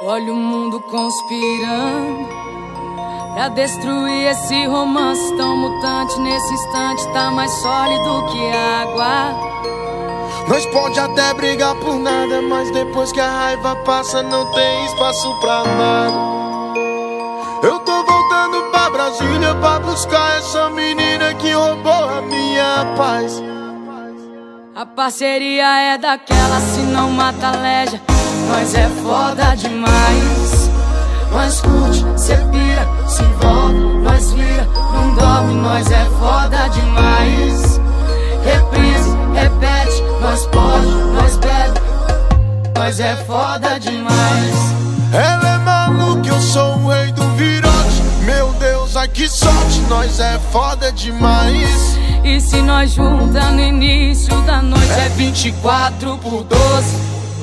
Olha o mundo conspirando pra destruir esse romance tão mutante. Nesse instante tá mais sólido que água. Nós pode até brigar por nada, mas depois que a raiva passa não tem espaço pra nada. Eu tô voltando pra Brasília pra buscar essa menina que roubou a minha paz. A parceria é daquela, se não mata leja. Nós é foda demais. Nós curte, cê pira, se envolve, nós vira, não dorme. Nós é foda demais. Reprise, repete, nós pode, nós bebe. Nós é foda demais. Ela é maluca, eu sou o rei do virote. Meu Deus, ai que sorte, nós é foda demais. E se nós junta no início da noite é 24 por 12.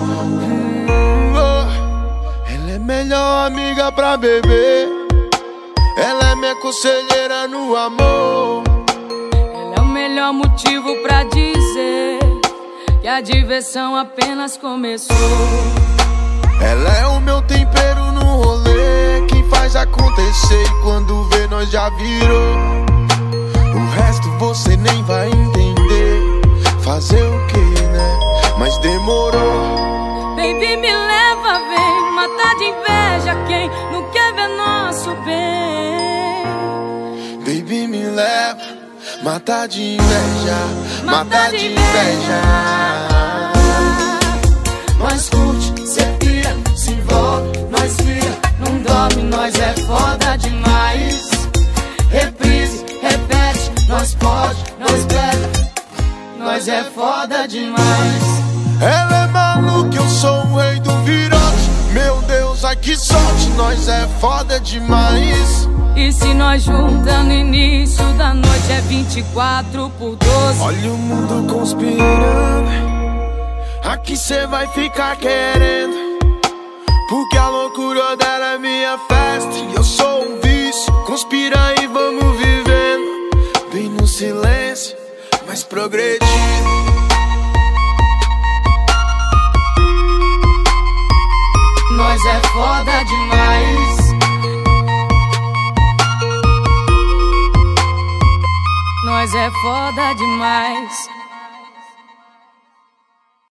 Ela é melhor amiga pra beber. Ela é minha conselheira no amor. Ela é o melhor motivo pra dizer que a diversão apenas começou. Ela é o meu tempero no rolê, quem faz acontecer e quando vê nós já virou. O resto você nem vai entender. Fazer o que, né? Mas demorou. Baby, me leva, vem matar de inveja quem não quer ver nosso bem. Baby, me leva, matar de inveja, matar de inveja. Nós curte, cê pira, se envolve, nós vira, não dorme. Nós é foda demais. Reprise, repete, nós pode, nós bebe. Nós é foda demais. Ela é maluca, eu sou o rei do virote. Meu Deus, ai que sorte, nós é foda demais. E se nós junta no início da noite é 24 por 12. Olha o mundo conspirando, aqui cê vai ficar querendo. Porque a loucura dela é minha festa e eu sou um vício. Conspira e vamos vivendo, bem no silêncio, mas progredindo. Nós é foda demais. Nós é foda demais.